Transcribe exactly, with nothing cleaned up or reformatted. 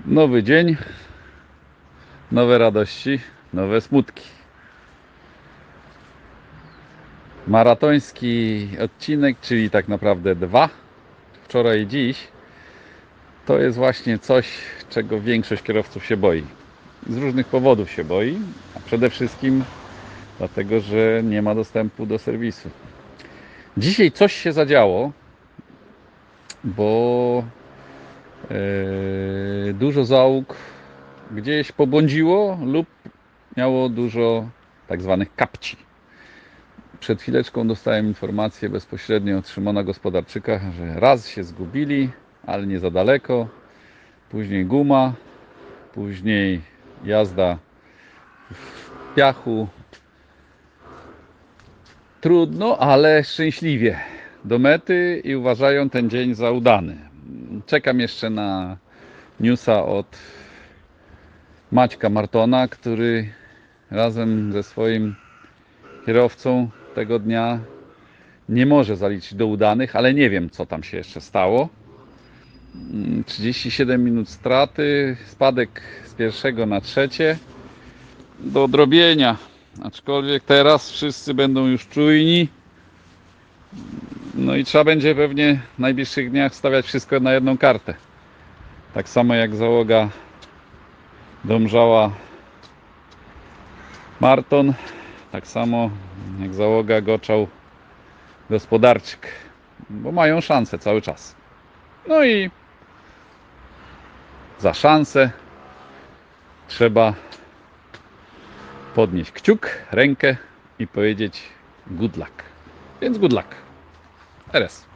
Nowy dzień, nowe radości, nowe smutki. Maratoński odcinek, czyli tak naprawdę dwa, wczoraj i dziś, to jest właśnie coś, czego większość kierowców się boi. Z różnych powodów się boi, a przede wszystkim dlatego, że nie ma dostępu do serwisu. Dzisiaj coś się zadziało, bo yy, dużo załóg gdzieś pobłądziło lub miało dużo tak zwanych kapci. Przed chwileczką dostałem informację bezpośrednio od Szymona Gospodarczyka, że raz się zgubili, ale nie za daleko. Później guma, później jazda w piachu. Trudno, ale szczęśliwie do mety i uważają ten dzień za udany. Czekam jeszcze na newsa od Maćka Martona, który razem ze swoim kierowcą tego dnia nie może zaliczyć do udanych, ale nie wiem, co tam się jeszcze stało. trzydzieści siedem minut straty, spadek z pierwszego na trzecie do odrobienia, aczkolwiek teraz wszyscy będą już czujni, no i trzeba będzie pewnie w najbliższych dniach stawiać wszystko na jedną kartę, tak samo jak załoga Domżała Marton, tak samo jak załoga Goczał Gospodarczyk, bo mają szansę cały czas. No i za szansę trzeba podnieść kciuk, rękę i powiedzieć good luck. Więc good luck. Teraz.